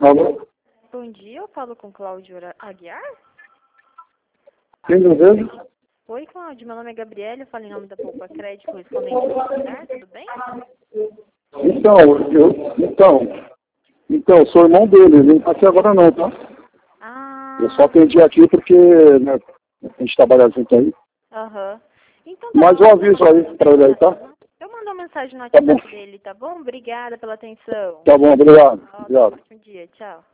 Alô? Bom dia, eu falo com Cláudio Aguiar. Quem deseja? Oi, Cláudio, meu nome é Gabriela, eu falo em nome da Poupa Crédito, correspondente ao Aguiar, tudo bem? Então, sou irmão dele, ele não está aqui agora não, tá? Eu só atendi aqui porque, né, a gente trabalha junto aí. Aham. Então tá Mas bom, eu aviso aí pra ele aí, tá? eu mando uma mensagem no Tá bom. WhatsApp dele, tá bom? Obrigada pela atenção. Tá bom, obrigado. Ó, Obrigado. ótimo dia, tchau.